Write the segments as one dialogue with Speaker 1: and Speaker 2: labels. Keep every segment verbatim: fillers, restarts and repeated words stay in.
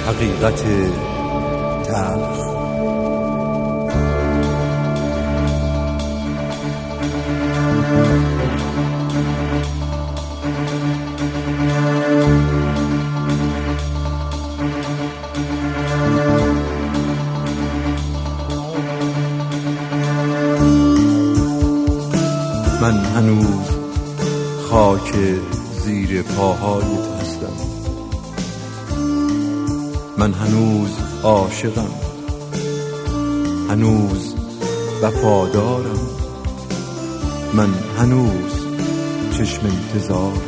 Speaker 1: حقیقت تلخ. من هنوز خاک زیر پاهایت هستم، من هنوز عاشقم، هنوز وفادارم، من هنوز چشم انتظارم.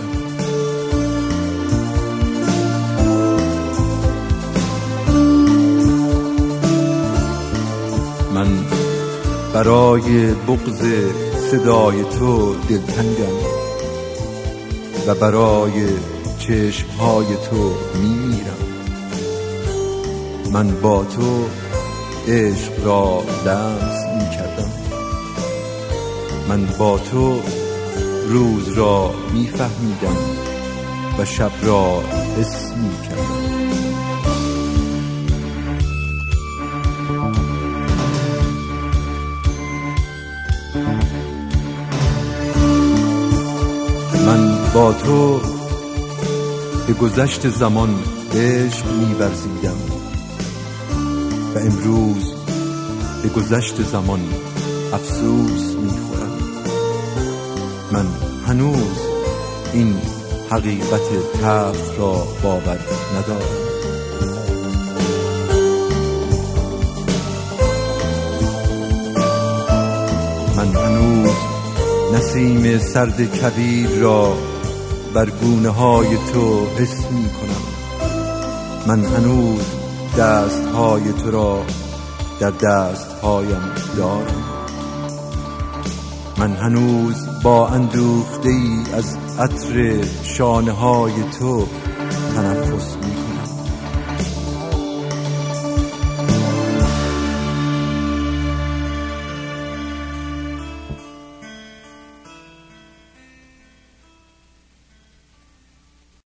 Speaker 1: من برای بغض صدای تو دلتنگم و برای چشمهای تو میمیرم. من با تو عشق را لمس میکردم، من با تو روز را میفهمیدم و شب را حس میکردم. من با تو به گذشت زمان عشق می‌ورزیدم و امروز به گذشت زمان افسوس می‌خورم. من هنوز این حقیقت تلخ را باور ندارم. من هنوز نسیم سرد کبیر را بر گونه های تو حس می کنم. من هنوز دست های تو را در دست هایم دارم. من هنوز با اندوخته ای از عطر شانه های تو تنفس می کنم.